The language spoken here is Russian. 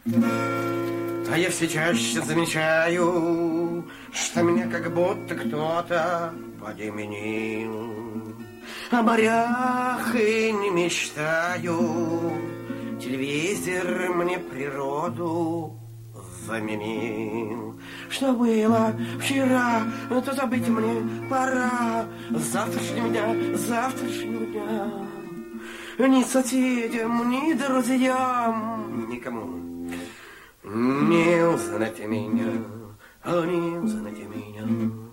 А я все чаще замечаю, что меня как будто кто-то подменил. О морях и не мечтаю, телевизор мне природу заменил. Что было вчера, то забыть мне пора. Завтрашнего дня ни соседям, ни друзьям, никому не узнать меня, не узнать меня.